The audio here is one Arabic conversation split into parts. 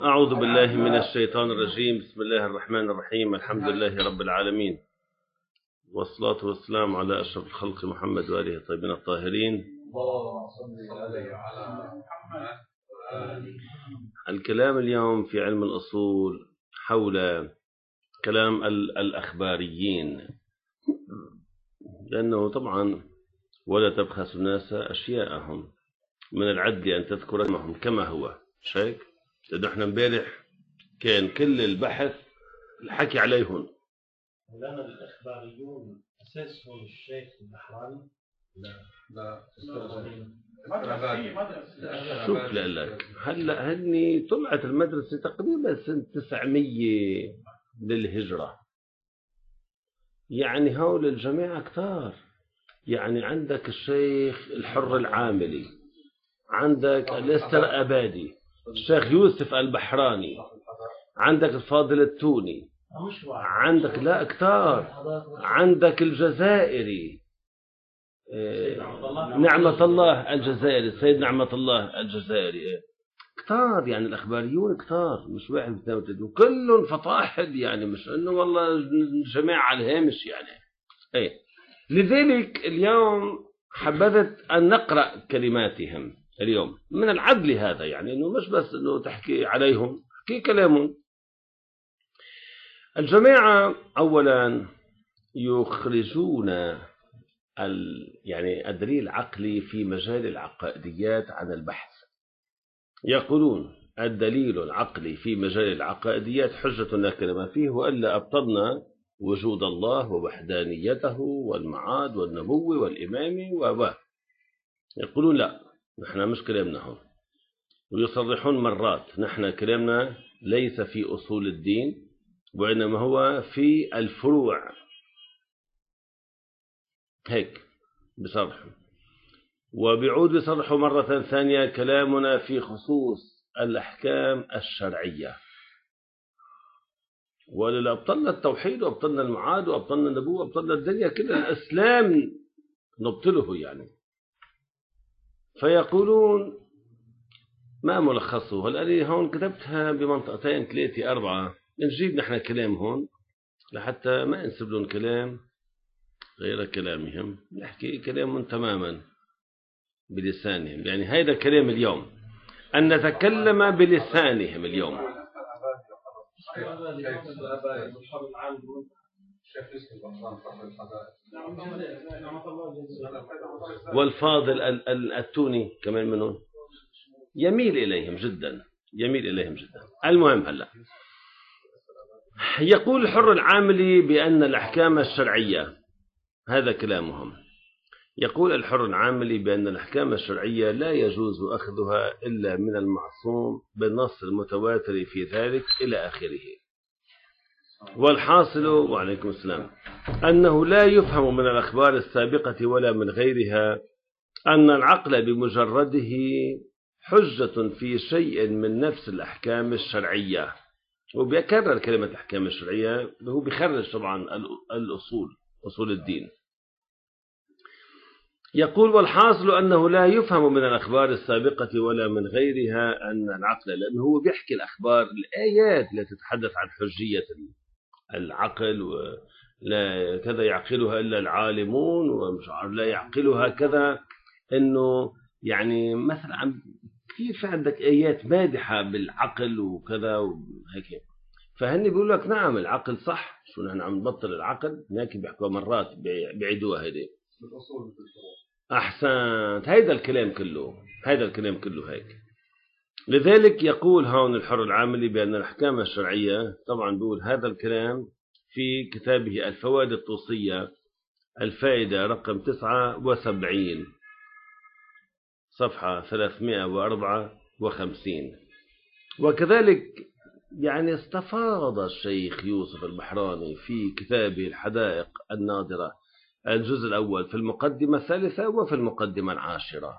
أعوذ بالله من الشيطان الرجيم. بسم الله الرحمن الرحيم. الحمد لله رب العالمين، والصلاة والسلام على أشرف الخلق محمد وآله الطيبين الطاهرين. الكلام اليوم في علم الأصول حول كلام الأخباريين، لأنه طبعا ولا تبخسوا الناس أشياءهم، من العدل أن تذكر اسمهم كما هو. شيء لأنه احنا امبارح كان كل البحث الحكي عليهم. لما الإخباريون أساسهم الشيخ البحراني؟ لا شوف لك هلا هني طلعت المدرسة تقريبا سنة 900 للهجرة، يعني هول الجماعة كتار. يعني عندك الشيخ الحر العاملي، عندك الاستر أبادي، الشيخ يوسف البحراني، عندك الفاضل التوني، عندك لا كتار، عندك الجزائري نعمة الله الجزائري، السيد نعمة الله الجزائري، كتار. يعني الأخباريون كتار، مش واحد اثنين وثلاثة، وكلهم فطاحل، يعني مش إنه والله جماعة على الهامش يعني. إيه، لذلك اليوم حبذت أن نقرأ كلماتهم اليوم من العدل هذا، يعني إنه مش بس إنه تحكي عليهم، تحكي كلامهم. الجماعة أولا يخرجون يعني الدليل العقلي في مجال العقائديات عن البحث. يقولون الدليل العقلي في مجال العقائديات حجة لا كلام فيه، وإلا أبطلنا وجود الله ووحدانيته والمعاد والنبوة والإمامة يقولون لا، نحن مش كلامنا هون. ويصرحون مرات نحن كلامنا ليس في أصول الدين، وإنما هو في الفروع. هيك بصرحوا، وبيعود بيصرحوا مرة ثانية كلامنا في خصوص الأحكام الشرعية. ولله أبطلنا التوحيد وأبطلنا المعاد وأبطلنا النبوة وأبطلنا الدنيا، كل الإسلام نبطله يعني. فيقولون ما ملخصه؟ هلا هون كتبتها بمنطقتين ثلاثة أربعة، نجيب نحن كلام هون لحتى ما نسيب لهم كلام غير كلامهم، نحكي كلامهم تماما بلسانهم. يعني هذا كلام اليوم، أن نتكلم بلسانهم اليوم. والفاضل التوني كمان منهم يميل إليهم جدا، يميل إليهم جدا. المهم هلا يقول الحر العاملي بأن الأحكام الشرعية، هذا كلامهم، يقول الحر العاملي بأن الأحكام الشرعية لا يجوز أخذها إلا من المعصوم بالنص المتواتر في ذلك إلى آخره. والحاصل وعليكم السلام أنه لا يفهم من الأخبار السابقة ولا من غيرها أن العقل بمجرده حجة في شيء من نفس الأحكام الشرعية. وبيكرر كلمة الأحكام الشرعية، هو بيخرج طبعا الأصول، أصول الدين. يقول والحاصل أنه لا يفهم من الأخبار السابقة ولا من غيرها أن العقل، لأنه هو بيحكي الأخبار الآيات التي تتحدث عن حجية العقل، ولا كذا يعقلها إلا العالمون، ومش لا يعقلها كذا. إنه يعني مثلا كثير في عندك آيات مادحة بالعقل وكذا وهيك، فهني بيقول لك نعم العقل صح، شو نحن عم نبطل العقل، لكن بيحكوا مرات بيعيدوها هيدي. أحسنت، هيدا الكلام كله، هيدا الكلام كله هيك. لذلك يقول هون الحر العاملي بأن الأحكام الشرعية، طبعا بيقول هذا الكلام في كتابه الفوائد الطوسية، الفائدة رقم 79 صفحة 354. وكذلك يعني استفاض الشيخ يوسف البحراني في كتابه الحدائق الناظرة الجزء الأول في المقدمة الثالثة وفي المقدمة العاشرة.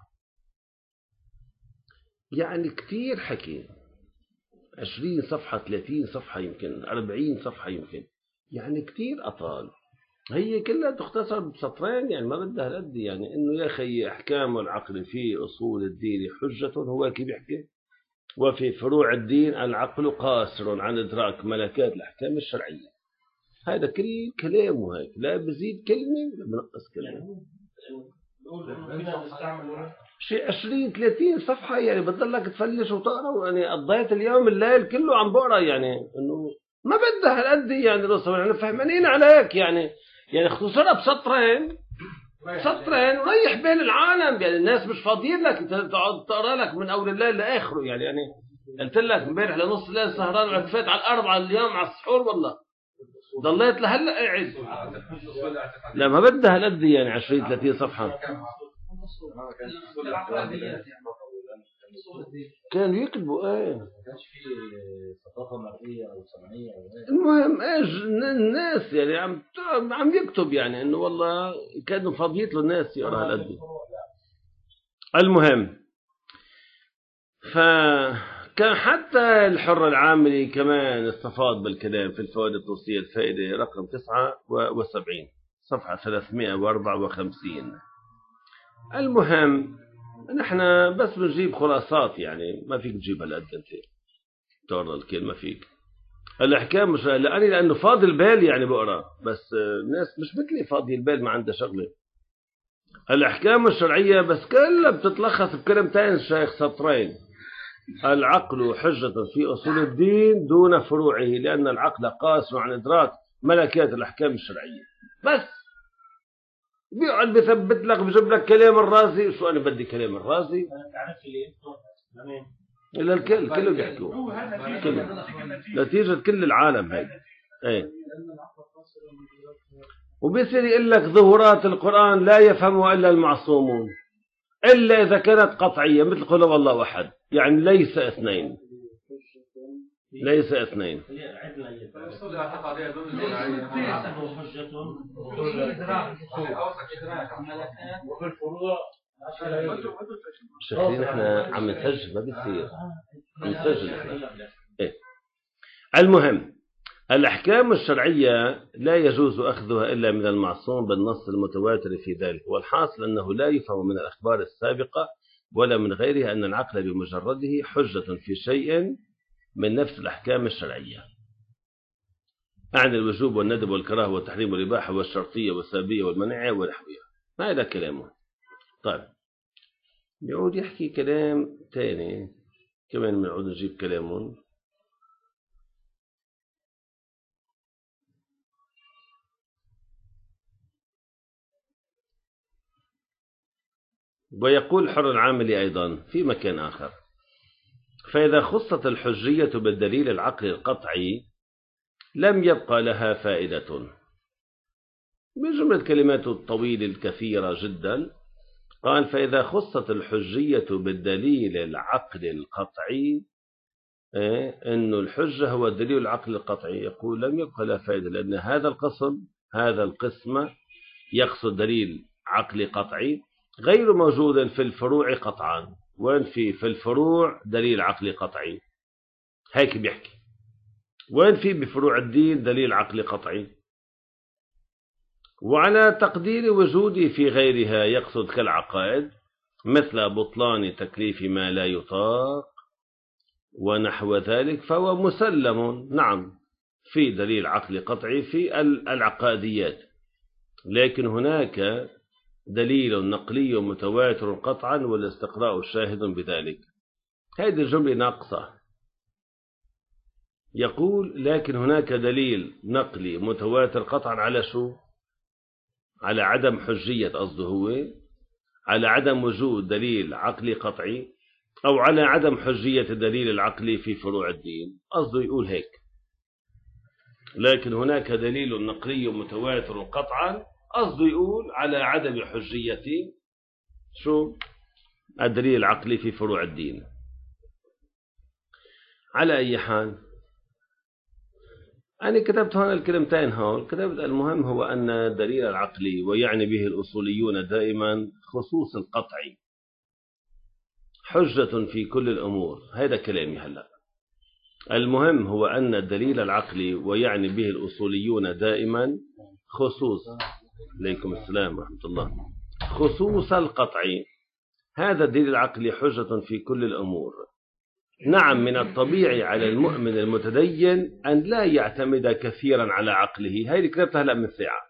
يعني كتير حكي، 20 صفحة 30 صفحة يمكن 40 صفحة يمكن، يعني كتير أطال. هي كلها تختصر بسطرين، يعني ما بدها هالقد. يعني إنه يا أخي أحكام العقل في أصول الدين حجة، هو كيف بيحكي وفي فروع الدين العقل قاصر عن إدراك ملكات الأحكام الشرعية. هذا كل كلامه هيك، لا بزيد كلمة ولا بنقص كلمة. شيء 20-30 صفحة يعني، بتضلك تفلش وتقرا، يعني قضيت اليوم الليل كله عم بقرا، يعني انه ما بدها هالقد يعني. احنا فهمانين عليك يعني اختصرها بسطرين وريح بين العالم. يعني الناس مش فاضيين لك، انت تقعد تقرا لك من اول الليل لاخره. يعني قلت لك امبارح لنص الليل سهران، وعطفيت على 4 اليوم على السحور، والله ضليت لهلا قاعد. لا ما بدها هالقد يعني 20-30 صفحة. كانوا يكتبوا ايه، ما كانش في ثقافة مرئية او سمعية او ايه. المهم ايش الناس يعني عم يكتب، يعني انه والله كانوا فاضيت له الناس يقرا هالقد. المهم فكان حتى الحر العاملي كمان استفاض بالكلام في الفوائد التوصية، الفائدة رقم 79 صفحة 354. المهم نحن بس بنجيب خلاصات، يعني ما فيك تجيب هالقد انت تورط الكلمة فيك. الأحكام مش لأنه فاضي البال يعني بقرأ، بس الناس مش مثلي فاضي البال ما عندها شغلة. الأحكام الشرعية بس كلها بتتلخص بكلمتين شيخ سطرين: العقل حجة في أصول الدين دون فروعه، لأن العقل قاصر عن إدراك ملكات الأحكام الشرعية. بس بيقعد بيثبت لك، بيجيب لك كلام الرازي. شو أنا بدي كلام الرازي؟ إلا الكل كله بيحكوا، نتيجة كل العالم هيك. ايه، وبيصير يقول لك ظهورات القرآن لا يفهمها إلا المعصومون، إلا إذا كانت قطعية، مثل قل هو الله أحد، يعني ليس اثنين. شايفين احنا عم نسجل، ما بيصير عم نسجل احنا. ايه. المهم الأحكام الشرعية لا يجوز أخذها إلا من المعصوم بالنص المتواتر في ذلك، والحاصل أنه لا يفهم من الأخبار السابقة ولا من غيرها أن العقل بمجرده حجة في شيء من نفس الأحكام الشرعية، أعني الوجوب والندب والكراهة والتحريم والإباحة والشرطية والسلبية والمنع ونحوها. هذا كلامه. طيب يعود يحكي كلام تاني كمان، بنعود نجيب كلامه. ويقول حر العاملي أيضا في مكان آخر: فإذا خصت الحجية بالدليل العقلي القطعي لم يبقى لها فائدة. بجملة كلمات الطويل الكثيرة جدا قال: فإذا خصت الحجية بالدليل العقلي القطعي، إنه الحجة هو الدليل العقلي القطعي، يقول لم يبقى لها فائدة، لأن هذا القسم يقصد دليل عقلي قطعي غير موجود في الفروع قطعا. وين في الفروع دليل عقلي قطعي؟ هيك بيحكي. وين في بفروع الدين دليل عقلي قطعي؟ وعلى تقدير وجودي في غيرها يقصد كالعقائد، مثل بطلان تكليف ما لا يطاق ونحو ذلك، فهو مسلم نعم في دليل عقلي قطعي في العقائديات، لكن هناك دليل نقلي متواتر قطعا والاستقراء شاهد بذلك. هذه الجملة ناقصة. يقول لكن هناك دليل نقلي متواتر قطعا على شو؟ على عدم حجية، قصده هو على عدم وجود دليل عقلي قطعي، أو على عدم حجية الدليل العقلي في فروع الدين، قصده يقول هيك. لكن هناك دليل نقلي متواتر قطعا، قصده يقول على عدم حجية شو؟ الدليل العقلي في فروع الدين. على أي حال أنا كتبت هون الكلمتين هون، كتبت المهم هو أن الدليل العقلي ويعني به الأصوليون دائما خصوص القطعي حجة في كل الأمور. هذا كلامي هلأ. المهم هو أن الدليل العقلي ويعني به الأصوليون دائما خصوص، عليكم السلام ورحمة الله، خصوص القطعي. هذا الدليل العقلي حجة في كل الأمور، نعم من الطبيعي على المؤمن المتدين أن لا يعتمد كثيرا على عقله. هاي اللي كتبتها هلأ من ساعة،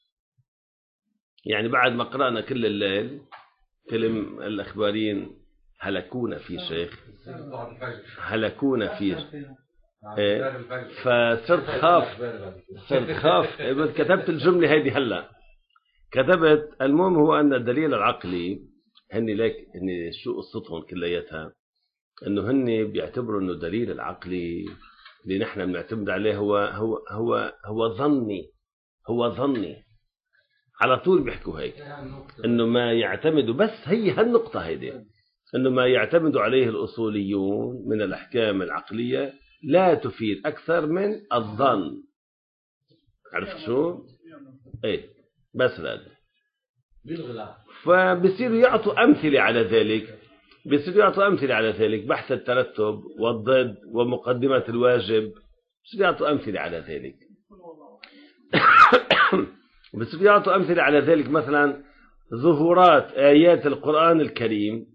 يعني بعد ما قرأنا كل الليل كلم الأخباريين هلكونا في شيخ، هلكونا فيه. فصرت خاف كتبت الجملة هذه هلا كتبت. المهم هو أن الدليل العقلي هن شو قصتهم كلياتها، انه هن بيعتبروا انه الدليل العقلي اللي نحن بنعتمد عليه هو ظني على طول بيحكوا هيك، انه ما يعتمدوا، بس هي هالنقطة هيدي، انه ما يعتمد عليه الاصوليون من الاحكام العقلية لا تفيد اكثر من الظن. عرفت شو؟ ايه بس هذا. فبصيروا يعطوا امثلة على ذلك، بحث الترتب والضد ومقدمة الواجب، بصيروا يعطوا أمثلة على ذلك. بصيروا يعطوا أمثلة على ذلك، مثلا ظهورات آيات القرآن الكريم.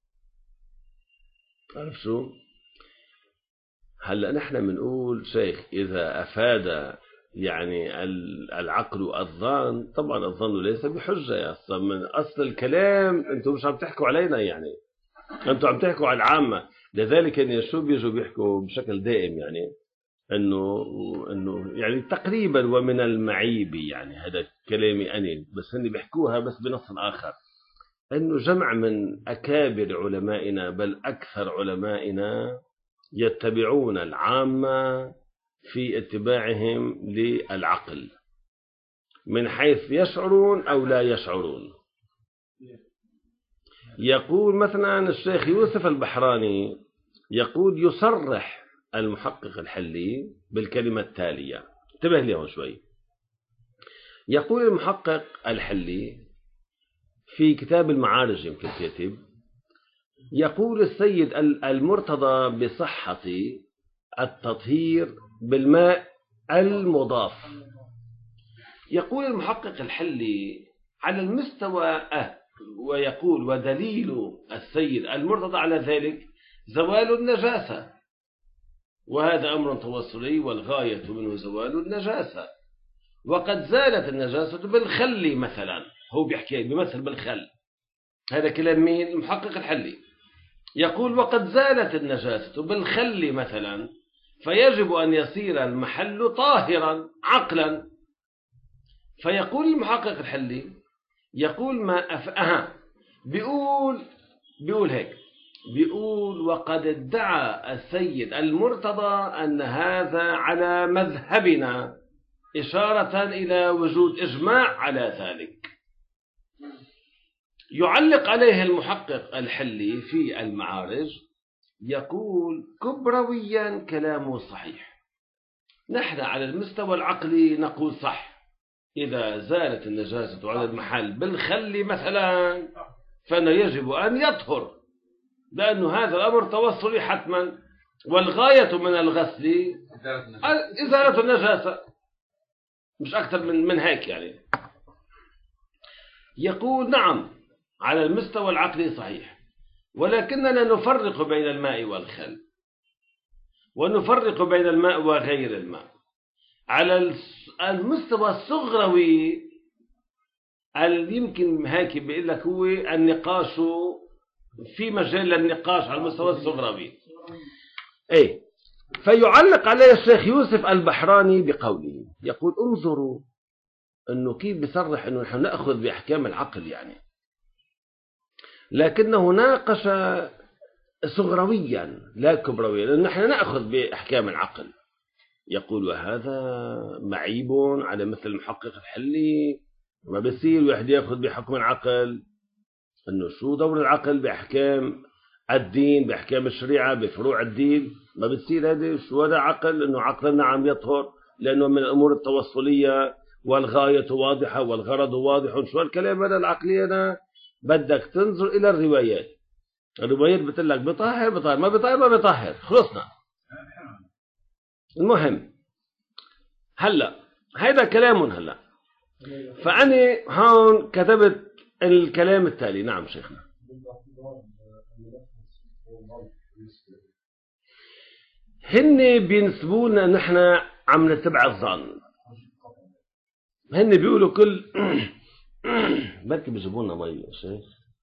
عرف شو؟ هلأ نحن بنقول شيخ إذا أفاد يعني العقل الظن، طبعا الظن ليس بحجة يا أصلا، من أصل الكلام أنتم مش عم تحكوا علينا، يعني أنتم عم تحكوا على العامة. لذلك إن شو بيجوا بيحكوا بشكل دائم، يعني إنه يعني تقريبا ومن المعيب، يعني هذا كلامي أنا، بس هن بيحكوها بس بنص آخر، إنه جمع من أكابر علمائنا بل أكثر علمائنا يتبعون العامة في اتباعهم للعقل من حيث يشعرون أو لا يشعرون. يقول مثلا الشيخ يوسف البحراني يقول يصرح المحقق الحلي بالكلمة التالية، انتبه لي شوي. يقول المحقق الحلي في كتاب المعارج، يمكن كاتب، يقول السيد المرتضى بصحة التطهير بالماء المضاف. يقول المحقق الحلي على المستوى ويقول ودليل السيد المرتضى على ذلك زوال النجاسة، وهذا أمر توصلي والغاية منه زوال النجاسة، وقد زالت النجاسة بالخل مثلا. هو بيحكي بمثل بالخل، هذا كلام مين؟ المحقق الحلي. يقول وقد زالت النجاسة بالخل مثلا فيجب أن يصير المحل طاهرا عقلا. فيقول المحقق الحلي يقول بيقول هيك، بيقول وقد ادعى السيد المرتضى أن هذا على مذهبنا، إشارة إلى وجود إجماع على ذلك. يعلق عليه المحقق الحلي في المعارج يقول كبرويا كلامه صحيح، نحن على المستوى العقلي نقول صح، إذا زالت النجاسة عن المحل بالخل مثلا فإنه يجب أن يطهر، لأن هذا الأمر توصلي حتما، والغاية من الغسل إزالة النجاسة، مش أكثر من هيك يعني. يقول نعم على المستوى العقلي صحيح، ولكننا نفرق بين الماء والخل، ونفرق بين الماء وغير الماء. على المستوى الصغروي يمكن هيك بيقول لك هو النقاش في مجال للنقاش على المستوى الصغروي. ايه، فيعلق عليه الشيخ يوسف البحراني بقوله، يقول انظروا انه كيف بيصرح انه نحن ناخذ باحكام العقل يعني، لكنه ناقش صغرويا لا كبرويا، لأن نحن نأخذ بأحكام العقل. يقول وهذا معيب على مثل المحقق الحلي، ما بصير واحد يأخذ بحكم العقل، أنه شو دور العقل بأحكام الدين، بأحكام الشريعة، بفروع الدين، ما بتصير هذا. شو هذا عقل؟ أنه عقلنا عم يطهر لأنه من الأمور التوصلية والغاية واضحة والغرض واضح. شو الكلام هذا العقلي؟ أنا بدك تنظر إلى الروايات، الروايات بتقول لك بطهر بطهر، ما بطهر ما بطهر، خلصنا. المهم هلا هذا كلام هلا، فأنا هون كتبت الكلام التالي. نعم شيخنا. هن بينسبونا نحن عم نتبع الظن. هن بيقولوا كل بركي بيجيبونا مي يا شيخ.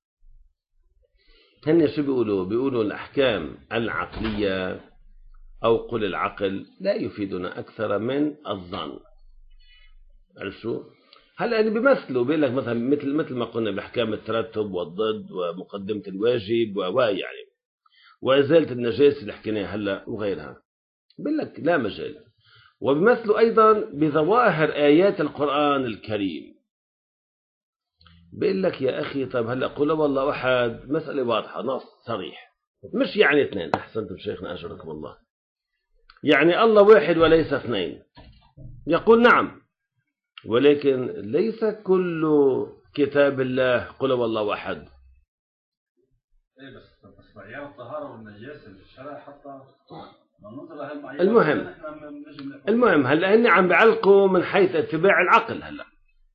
هن شو بيقولوا؟ بيقولوا الأحكام العقلية أو قل العقل لا يفيدنا أكثر من الظن. عرفت شو؟ هلا يعني بيمثلوا بيقول لك مثلا مثل ما قلنا بأحكام الترتب والضد ومقدمة الواجب يعني وإزالة النجاسة اللي حكيناها هلا وغيرها. بيقول لك لا مجال. وبيمثلوا أيضا بظواهر آيات القرآن الكريم. بيقول لك يا أخي طيب هلا قل والله أحد مسألة واضحة نص صريح، مش يعني اثنين. أحسنتم شيخنا أجركم الله. يعني الله واحد وليس اثنين. يقول نعم، ولكن ليس كل كتاب الله قل والله أحد. ايه بس معيار الطهارة والنجاسة في الشرع حتى المهم هلا هن عم بيعلقوا من حيث اتباع العقل. هلا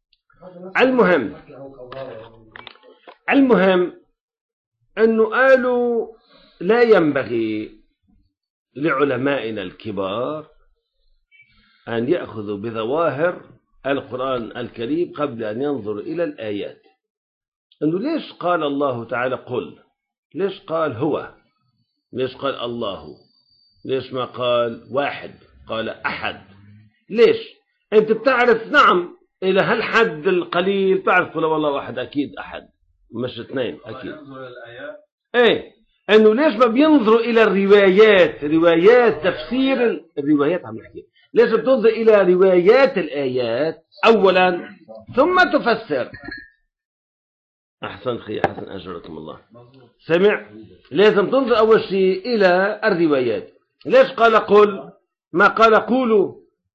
المهم انه قالوا لا ينبغي لعلمائنا الكبار ان ياخذوا بظواهر القرآن الكريم قبل ان ينظروا الى الايات. انه ليش قال الله تعالى قل؟ ليش قال هو؟ ليش قال الله؟ ليش ما قال واحد؟ قال أحد. ليش؟ أنت بتعرف نعم إلى هالحد القليل تعرف قل والله واحد أكيد أحد مش اثنين أكيد. إيه إنه ليش ما بينظروا إلى الروايات؟ روايات تفسير الروايات عم نحكي. ليش بتنظر إلى روايات الآيات أولا ثم تفسر؟ أحسن خي حسن أجركم الله. سمع؟ لازم تنظر أول شيء إلى الروايات. ليش قال قل ما قال قولوا؟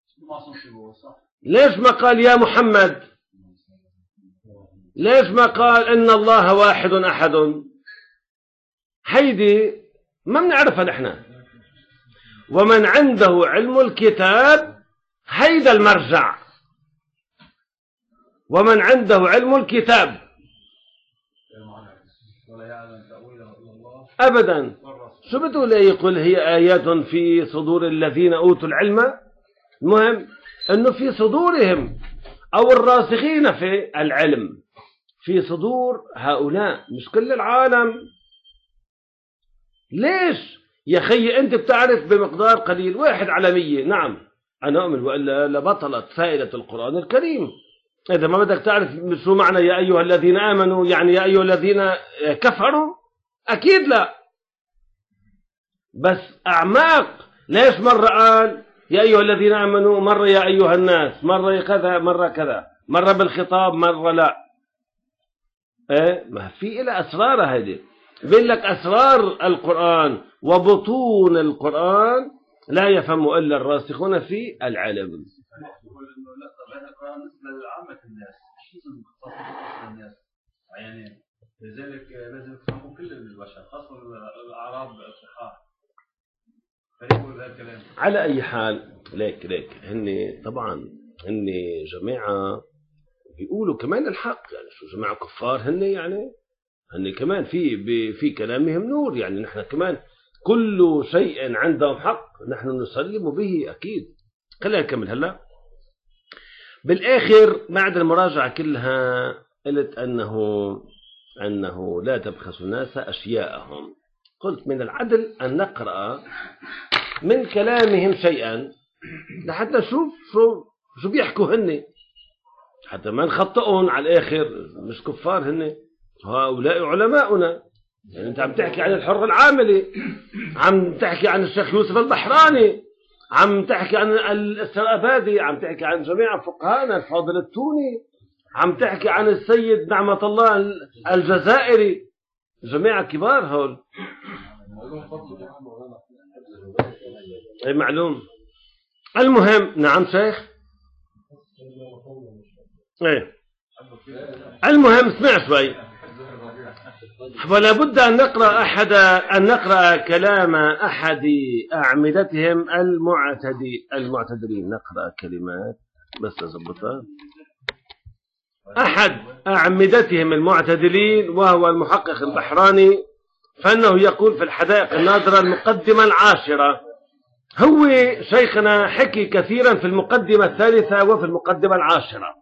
ليش ما قال يا محمد؟ ليش ما قال إن الله واحد أحد؟ هيدي ما بنعرفها نحن. ومن عنده علم الكتاب هيدا المرجع. ومن عنده علم الكتاب أبدا. شو بتقول يقول هي آيات في صدور الذين أوتوا العلم؟ المهم أنه في صدورهم أو الراسخين في العلم في صدور هؤلاء مش كل العالم. ليش يا خي أنت بتعرف بمقدار قليل 1/100. نعم أنا أؤمن وإلا لبطلت فائدة القرآن الكريم. إذا ما بدك تعرف شو معنى يا أيها الذين آمنوا يعني يا أيها الذين كفروا أكيد لا. بس أعماق. ليش مرة قال يا أيها الذين آمنوا مرة يا أيها الناس مرة كذا مرة كذا مرة بالخطاب مرة لا. إيه ما في إلى أسرار. هذه بيقول لك أسرار القرآن وبطون القرآن لا يفهم إلا الراسخون في العلم. لذلك لازم تفهموا كل البشر خاصة الأعراب الصحاح. على أي حال ليك هن طبعا هن جماعة بيقولوا كمان الحق. يعني شو جماعة كفار هن يعني هن كمان في كلامهم نور. يعني نحن كمان كل شيء عندهم حق نحن نسلم به أكيد. خلينا نكمل هلا. بالآخر بعد المراجعة كلها قلت أنه لا تبخس الناس أشياءهم. قلت من العدل أن نقرأ من كلامهم شيئا لحتى نشوف شو بيحكوا هن حتى ما نخطئهم على الآخر. مش كفار هن هؤلاء علماؤنا. يعني أنت عم تحكي عن الحر العاملي، عم تحكي عن الشيخ يوسف البحراني، عم تحكي عن السرابادي، عم تحكي عن جميع فقهانا الفاضل التوني، عم تحكي عن السيد نعمة الله الجزائري. جماعة كبار هول. اي معلوم. المهم نعم شيخ. ايه المهم اسمع شوي. ولا بد أن نقرأ كلام أحد أعمدتهم المعتدلين. نقرأ كلمات بس أضبطها. أحد أعمدتهم المعتدلين وهو المحقق البحراني، فإنه يقول في الحدائق النادرة المقدمة 10 هو شيخنا حكي كثيرا في المقدمة الثالثة وفي المقدمة العاشرة.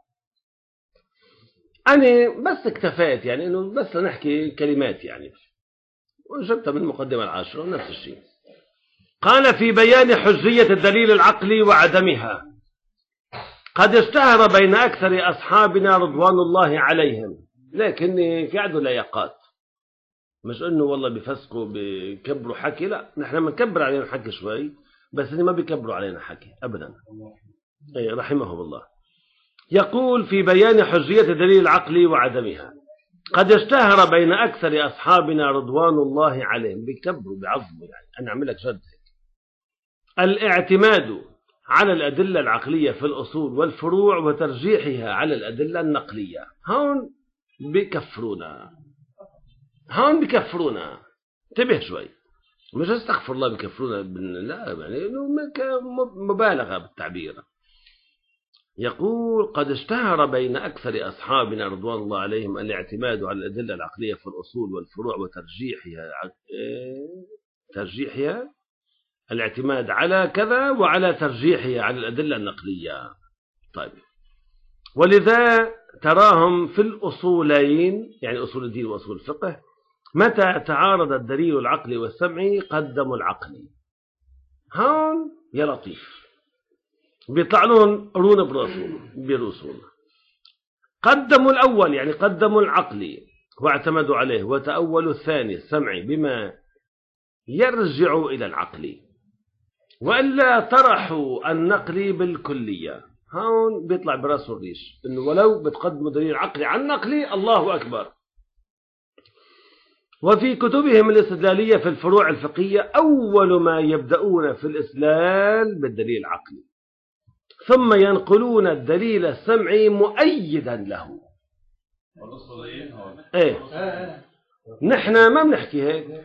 أنا بس اكتفيت يعني إنه بس نحكي كلمات يعني، وجبتها من المقدمة العاشرة نفس الشيء. قال في بيان حجية الدليل العقلي وعدمها: قد اشتهر بين أكثر أصحابنا رضوان الله عليهم، لكن في عنده لياقات، مش إنه والله بيفسقوا بيكبروا حكي، لا نحن بنكبر علينا حكي شوي، بس إنه ما بيكبروا علينا حكي أبدا. أي رحمه الله. يقول في بيان حجية الدليل العقلي وعدمها: قد اشتهر بين أكثر أصحابنا رضوان الله عليهم، بيكبروا بيعظموا يعني، أنا أعمل لك شد، الاعتماد على الأدلة العقلية في الأصول والفروع وترجيحها على الأدلة النقلية. هون بكفرونا، هون بكفرونا، انتبه شوي، مش استغفر الله بكفرونا، لا يعني مبالغة بالتعبير. يقول: قد اشتهر بين أكثر أصحابنا رضوان الله عليهم الاعتماد على الأدلة العقلية في الأصول والفروع وترجيحها، الاعتماد على كذا وعلى ترجيحها على الأدلة النقلية. طيب، ولذا تراهم في الأصولين، يعني أصول الدين وأصول الفقه، متى تعارض الدليل العقلي والسمعي قدموا العقلي. هون يا لطيف بيطلع لهم قرون برسول، قدموا الأول يعني قدموا العقلي واعتمدوا عليه، وتأولوا الثاني السمعي بما يرجع إلى العقلي، وإلا طرحوا النقلي بالكلية. هون بيطلع براسه الريش إنه ولو بتقدموا دليل عقلي عن نقلي الله أكبر. وفي كتبهم الاستدلالية في الفروع الفقهية أول ما يبدأون في الإسلال بالدليل العقلي، ثم ينقلون الدليل السمعي مؤيدا له. ايه، نحن ما بنحكي هيك،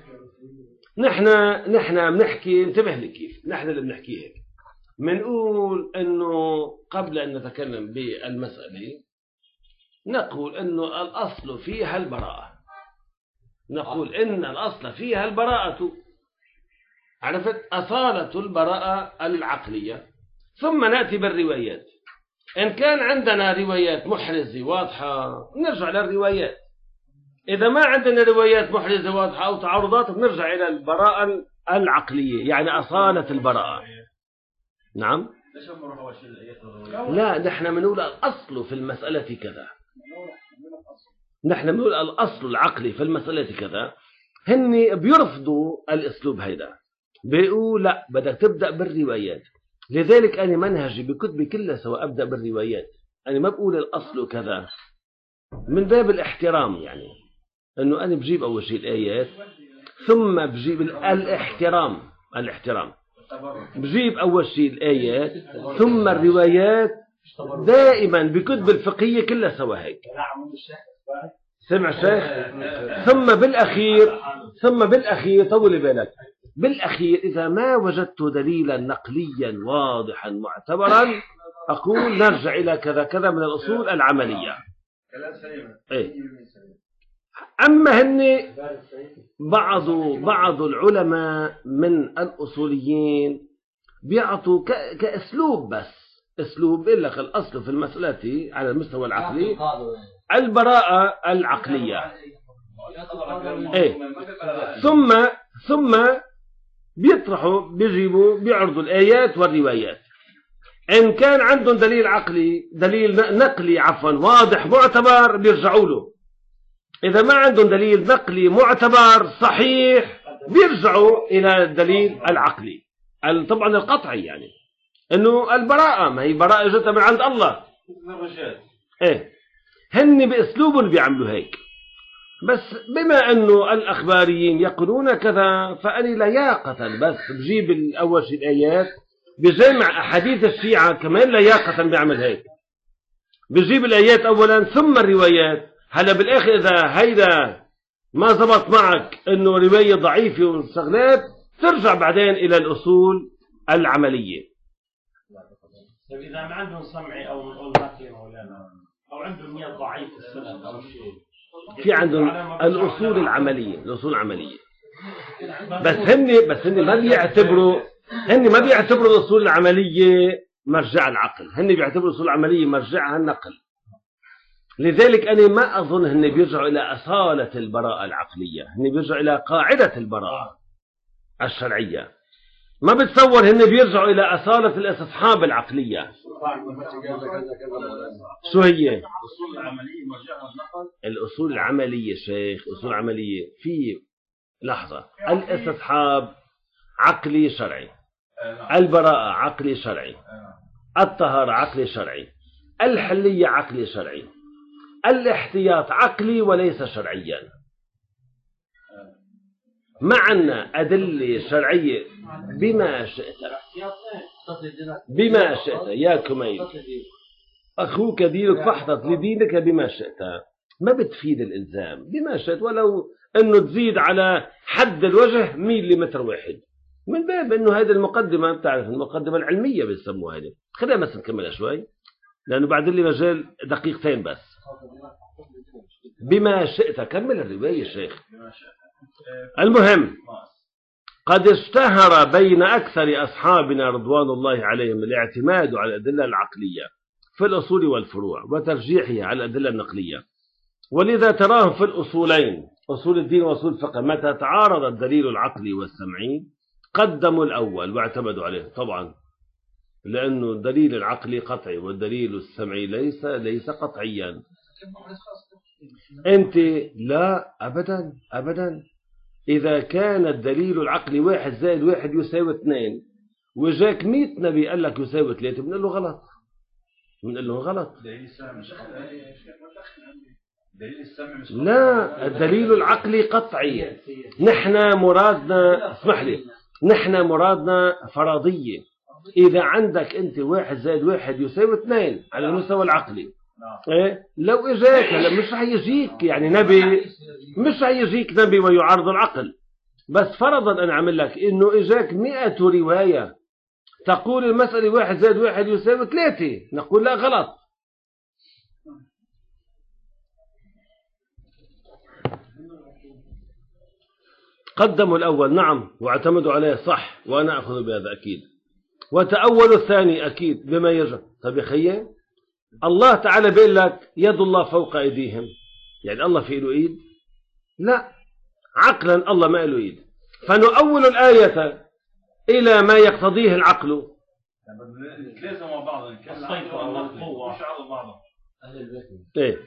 نحن بنحكي، انتبه لي كيف نحن اللي بنحكي هيك، بنقول انه قبل ان نتكلم بالمسألة نقول انه الاصل فيها البراءة، نقول ان الاصل فيها البراءة، عرفت، اصالة البراءة العقلية، ثم نأتي بالروايات. إن كان عندنا روايات محرزة واضحة نرجع للروايات، إذا ما عندنا روايات محرزة واضحة أو تعارضات بنرجع إلى البراءة العقلية، يعني أصالة البراءة. نعم، لا نحن بنقول الأصل في المسألة كذا، نحن بنقول الأصل العقلي في المسألة كذا. هن بيرفضوا الأسلوب هيدا، بيقول لا بدك تبدأ بالروايات. لذلك أنا منهجي بكتبي كلها سواء أبدأ بالروايات، أنا ما بقول الأصل كذا من باب الاحترام، يعني أنه أنا بجيب أول شيء الآيات، ثم بجيب الاحترام، بجيب أول شيء الآيات ثم الروايات، دائما بكتب الفقهية كلها سوا هيك. سمع شيخ؟ ثم بالأخير طول بالك، بالأخير إذا ما وجدت دليلا نقليا واضحا معتبرا أقول نرجع إلى كذا كذا من الأصول العملية. إيه. أما هن بعض العلماء من الأصوليين بيعطوا كأسلوب، بس أسلوب بيقول لك الأصل في المسألة على المستوى العقلي البراءة العقلية. إيه. ثم بيطرحوا بيعرضوا الآيات والروايات، إن كان عندهم دليل عقلي دليل نقلي واضح معتبر بيرجعوا له، إذا ما عندهم دليل نقلي معتبر صحيح بيرجعوا إلى الدليل العقلي طبعا القطعي، يعني إنه البراءة، ما هي براءة جتها من عند الله. إيه، هن بأسلوب بيعملوا هيك، بس بما أنه الأخباريين يقولون كذا فأني لياقة بس بجيب أول شيء الآيات، بجمع أحاديث الشيعة كمان لياقة بيعمل هيك، بجيب الآيات أولا ثم الروايات. هلا بالآخر إذا هيدا ما زبط معك إنه رواية ضعيفة والشغلات ترجع بعدين إلى الأصول العملية. إذا ما عندهم سمعي أو نقلي مولانا، أو عندهم نية ضعيف السند أو شيء، في عندهم الأصول العملية، بس هن ما بيعتبروا هن ما بيعتبروا الأصول العملية مرجع العقل، هن بيعتبروا الأصول العملية مرجعها النقل. لذلك أنا ما أظن هن بيرجعوا إلى أصالة البراءة العقلية، هن بيرجعوا إلى قاعدة البراءة الشرعية. ما بتصور هن بيرجعوا إلى أصالة الاستصحاب العقلية. شو هي؟ الأصول العملية مرجعها النقل. الأصول العملية شيخ، أصول عملية في لحظة. الاستصحاب عقلي شرعي، البراءة عقلي شرعي، الطهارة عقلي شرعي، الحلية عقلي شرعي، الاحتياط عقلي وليس شرعيا. معنا أدلة شرعية بما شئت، بما شئت يا كميل، أخوك دينك فاحتط لدينك بما شئت. ما بتفيد الإلزام بما شئت، ولو أنه تزيد على حد الوجه مليمتر واحد، من باب أنه هذه المقدمة، بتعرف المقدمة العلمية بيسموها هذه. خلينا بس نكملها شوي لأنه بعد لي مجال دقيقتين بس. بما شئت، كمل الرواية شيخ. المهم، قد اشتهر بين أكثر أصحابنا رضوان الله عليهم الاعتماد على الأدلة العقلية في الأصول والفروع وترجيحها على الأدلة النقلية، ولذا تراهم في الأصولين أصول الدين وأصول الفقه متى تعارض الدليل العقلي والسمعي قدموا الأول واعتمدوا عليه. طبعا لأنه الدليل العقلي قطعي والدليل السمعي ليس قطعيا. أنت لا أبدا أبدا، إذا كان الدليل العقلي 1 زائد 1 يساوي 2 وجاك 100 نبي قال لك يساوي 3، بنقول له غلط، بنقول له غلط. لا، الدليل العقلي قطعي. نحن مرادنا، اسمح لي، نحن مرادنا فرضية. إذا عندك أنت 1 زائد 1 يساوي 2 على المستوى العقلي، إيه؟ لو إجاك هلا مش رح يجيك يعني نبي، مش رح يجيك نبي ويعارض العقل، بس فرضا أنا أعمل لك إنه إجاك 100 رواية تقول المسألة 1 زائد 1 يساوي 3، نقول لا غلط. قدموا الأول نعم واعتمدوا عليه صح، وأنا أخذ بهذا أكيد، وتأولوا الثاني أكيد بما يرجع. طيب يا خيي، الله تعالى بيقول لك يد الله فوق أيديهم، يعني الله في له إيد؟ لا، عقلا الله ما له إيد، فنؤول الآية إلى ما يقتضيه العقل. لازم مع بعض الصيف والقوة مش على بعضهم. إيه.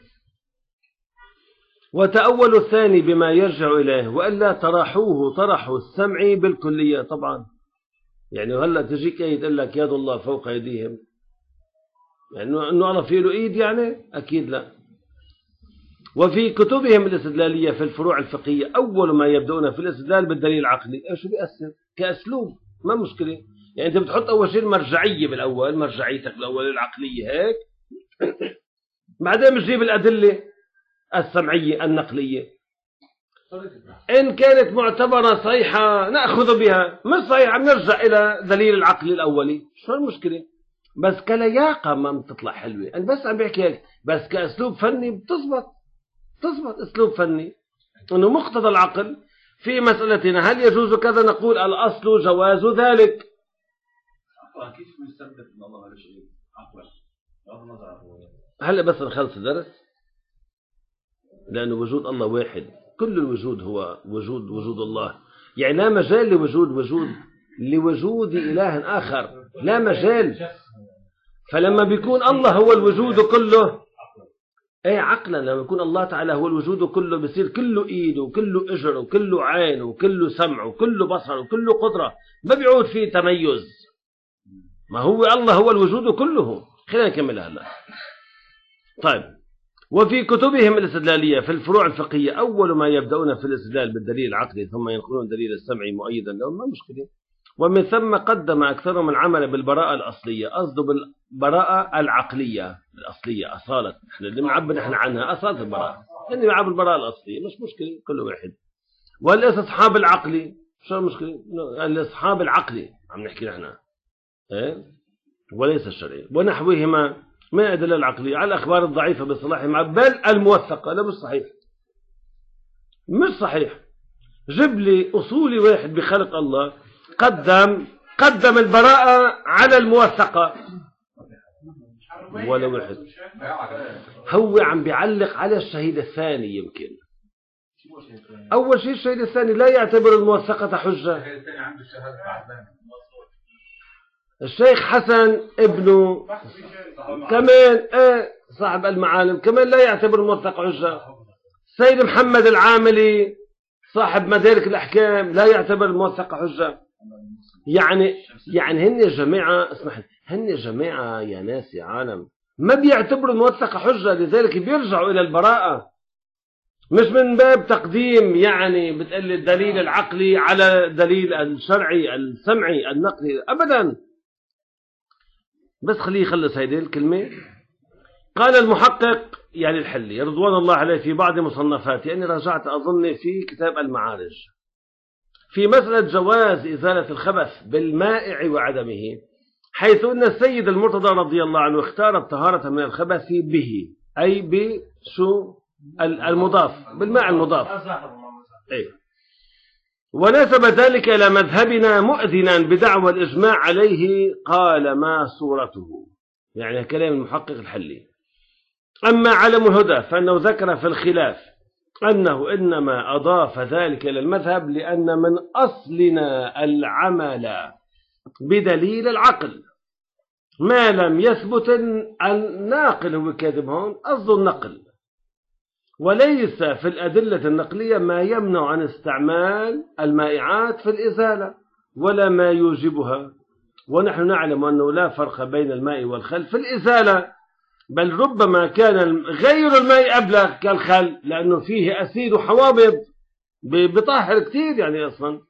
وتأول الثاني بما يرجع إليه، وإلا طرحوه طرحوا السمعي بالكلية. طبعا يعني هلا تجيك آية تقول لك يد الله فوق أيديهم، يعني إنه الله في له إيد؟ يعني أكيد لا. وفي كتبهم الاستدلالية في الفروع الفقهية أول ما يبدأون في الاستدلال بالدليل العقلي. إيش بيأثر كأسلوب؟ ما مشكلة، يعني أنت بتحط أول شيء المرجعية بالأول، مرجعيتك بالأول العقلية هيك، بعدين بتجيب الأدلة السمعية النقلية. إن كانت معتبرة صحيحة نأخذ بها، مش صحيحة بنرجع إلى دليل العقل الأولي. شو المشكلة؟ بس كلياقة ما بتطلع حلوة. أنا بس عم بحكي هيك، بس كأسلوب فني بتزبط أسلوب فني، إنه مقتضى العقل في مسألتنا هل يجوز كذا، نقول الأصل جواز ذلك. عقلا كيف نستنتج إن الله ما له شيء؟ عقلا بغض النظر. هلا بس نخلص الدرس، لأنه وجود الله واحد، كل الوجود هو وجود الله، يعني لا مجال لوجود إله آخر، لا مجال. فلما بيكون الله هو الوجود كله، ايه عقلا لما يكون الله تعالى هو الوجود كله، بصير كله ايد وكله اجر وكله عين وكله سمع وكله بصر وكله قدرة، ما بيعود فيه تميز. ما هو الله هو الوجود كله. خلينا نكمل هلا. طيب، وفي كتبهم الاستدلالية في الفروع الفقهية أول ما يبدأون في الاستدلال بالدليل العقلي ثم ينقلون الدليل السمعي مؤيدا لهم، ما مشكلة. ومن ثم قدم أكثرهم العمل بالبراءة الأصلية، قصده بالبراءة العقلية الأصلية، أصالة نحن اللي بنعبر نحن عنها أصالة البراءة، يعني بنعبر البراءة الأصلية مش مشكلة كل واحد. والاستصحاب العقلي، شو المشكلة؟ الاستصحاب العقلي عم نحكي نحن، إيه؟ وليس الشرعي. ونحوهما من الأدلة العقلية على الأخبار الضعيفة بصلاحها بل الموثقة. لا مش صحيح، مش صحيح. جيب لي أصولي واحد بخلق الله قدم قدم البراءة على الموثقة ولا واحد. هو عم بيعلق على الشهيد الثاني. يمكن أول شيء الشهيد الثاني لا يعتبر الموثقة حجة. الشيخ حسن ابنه كمان صاحب المعالم كمان لا يعتبر الموثق حجة. سيد محمد العاملي صاحب مدارك الأحكام لا يعتبر الموثق حجة. يعني هن جماعة، اسمح، هن جماعة يا ناس يا عالم ما بيعتبروا الموثق حجة، لذلك بيرجعوا إلى البراءة، مش من باب تقديم يعني بتقل الدليل العقلي على الدليل الشرعي السمعي النقلي أبدا. بس خليه يخلص هيدي الكلمة. قال المحقق يعني الحلي رضوان الله عليه في بعض مصنفاته، أني راجعت أظن في كتاب المعارج، في مسألة جواز إزالة الخبث بالمائع وعدمه، حيث أن السيد المرتضى رضي الله عنه اختار الطهارة من الخبث به، أي بشو المضاف، بالماء المضاف. أي. ونسب ذلك إلى مذهبنا مؤذنا بدعوى الإجماع عليه. قال ما صورته، يعني كلام المحقق الحلي. أما علم الهدى فأنه ذكر في الخلاف أنه إنما أضاف ذلك إلى المذهب لأن من أصلنا العمل بدليل العقل ما لم يثبت الناقل. هو كاتب هون قصده النقل، وليس في الأدلة النقلية ما يمنع عن استعمال المائعات في الإزالة ولا ما يوجبها. ونحن نعلم أنه لا فرق بين الماء والخل في الإزالة، بل ربما كان غير الماء أبلغ كالخل، لأنه فيه أسيد وحوامض بطاهر كثير يعني أصلا.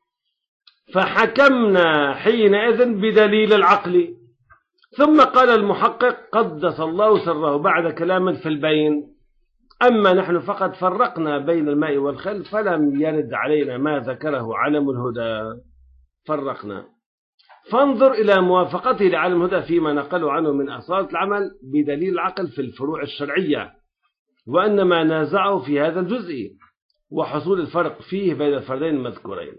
فحكمنا حينئذ بدليل العقل. ثم قال المحقق قدس الله سره بعد كلام في البين: أما نحن فقد فرقنا بين الماء والخل فلم يرد علينا ما ذكره علم الهدى، فرقنا. فانظر إلى موافقته لعالم الهدى فيما نقلوا عنه من أصالة العمل بدليل العقل في الفروع الشرعية، وأنما نازعوا في هذا الجزء وحصول الفرق فيه بين الفردين المذكورين.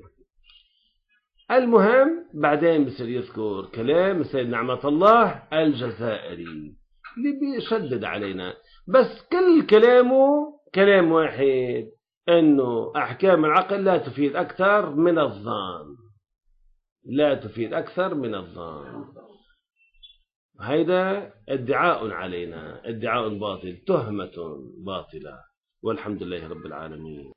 المهم بعدين بصير يذكر كلام السيد نعمة الله الجزائري اللي بيشدد علينا، بس كل كلامه كلام واحد، أنه أحكام العقل لا تفيد أكثر من الظن، لا تفيد أكثر من الظن. هيدا ادعاء علينا، ادعاء باطل، تهمة باطلة، والحمد لله رب العالمين.